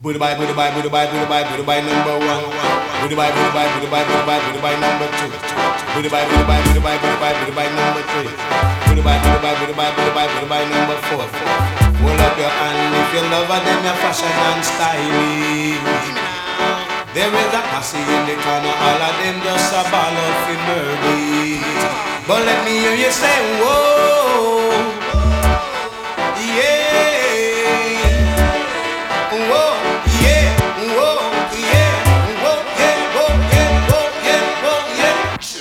Booty by, booty by, booty by, booty by, booty by number one. Booty by, booty by, booty by, booty by, booty by number two. Booty by, booty by, booty by, booty by, booty by number three. Booty by, booty by, booty by, booty by, booty by number four. Hold up your hand if you love her, them your fashion and styling. There is a posse in the corner, all of them just a ball out for murder. But let me hear you say, whoa, yeah. Whoa, yeah, whoa, yeah, whoa, yeah, whoa, yeah, whoa, yeah, whoa, yeah.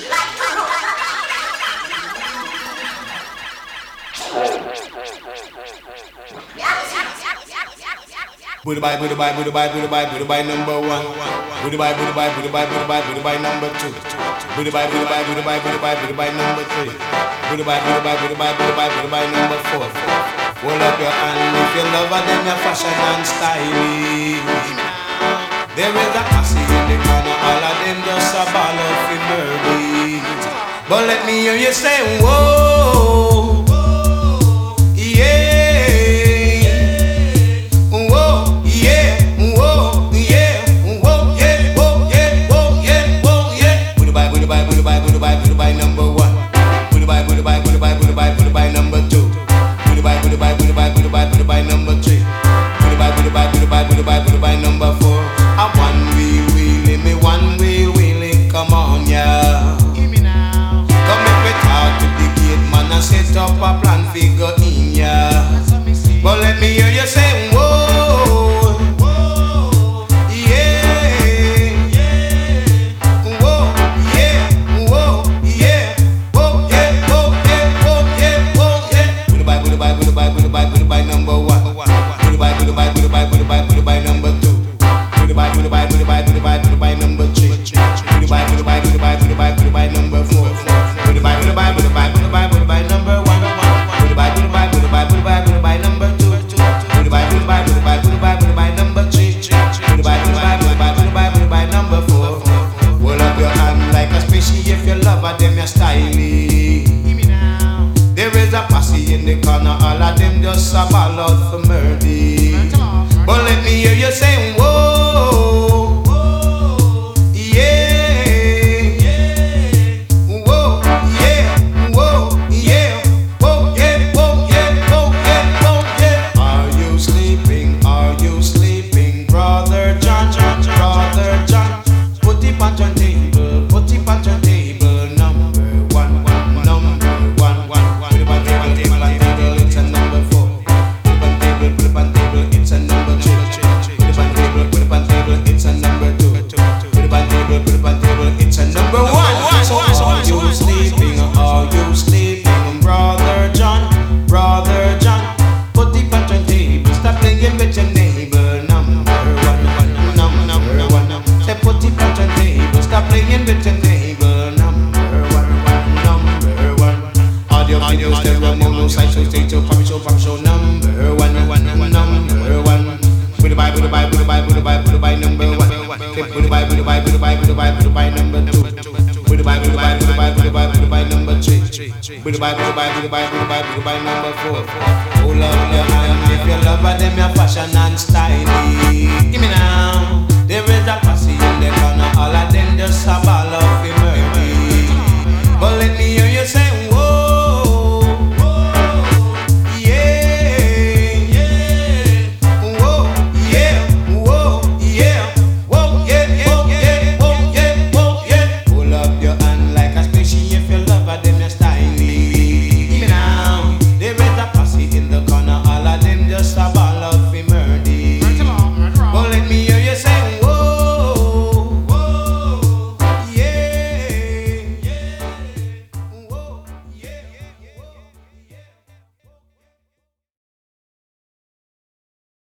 Booty by, booty by, booty by, booty by, booty by number one. Booty by, booty by, booty by, booty by, booty by number two. Booty by, booty by, booty by, booty by, booty by number three. Booty by, booty by, booty by, booty by, booty by number four. Hold up your hand if you love her, them your fashion and styling. There is a posse in the corner, all of them just a ball out for murder. But let me hear you say, whoa, yeah, whoa, yeah, whoa, yeah, whoa, yeah, whoa, yeah, whoa, yeah, whoa, yeah. Booty by, booty by, booty by, booty by, booty by number one. Booty by, booty by, booty by, booty by, booty by number two. Booty by, booty by, booty by, booty by, booty by number three. Booty by, booty by, booty by, booty by, booty by number four. A one wheel wheelie, me one wheel wheelie, come on, yeah. Hear me now. Come make me talk to the gate man and set up a plan figure in, yeah. But let me hear you say, whoa, yeah, whoa, yeah, whoa, yeah, whoa, yeah, whoa, yeah, whoa, yeah, whoa, yeah. Booty by, booty by, booty by, booty by, booty by number one. Booty by, booty by, booty by, booty by, booty by number two. Booty by, booty by, booty by, booty by, booty by number three. Booty by, booty by, booty by, booty by, booty by number four. Booty by, booty by, booty by, booty by, booty by number one. Booty by, booty by, booty by, booty by, booty by number two. Booty by, booty by, booty by, booty by, booty by number three. Booty by, booty by, booty by, booty by, booty by number four. Hold up your hand like a spacey if you love her, them your styling. There is a posse in the corner, all of them just a ball out for murder. But let me hear you say, whoa, yeah, whoa, yeah, whoa, yeah, whoa, yeah, whoa, yeah, whoa, yeah, whoa, yeah. Are you sleeping? Are you sleeping, brother John? Brother John, put it on your table, put it on your table. Number one, number one. Put it on table, it's a number four. Put it on table, it's a number three. Put it on table, it's a number two. Put it on table, it's a number one. So are you sleeping? Are you sleeping, brother John? Brother John, put it on your table. Stop playing with your neighbor. Number one, number one. Say put it on your table. Stop playing with your neighbor. Number one. Audio, video, stereo, mono, sideshow, stage show, pop show. Number one. Booty by, booty by, booty by, booty by, booty by number one. Booty by, booty by, booty by, booty by, booty by number two. Booty by, booty by, booty by, booty by, booty by number three. Booty by, booty by, booty by, booty by, booty by number four. Oh love your hand if you love her, them your fashion and styling.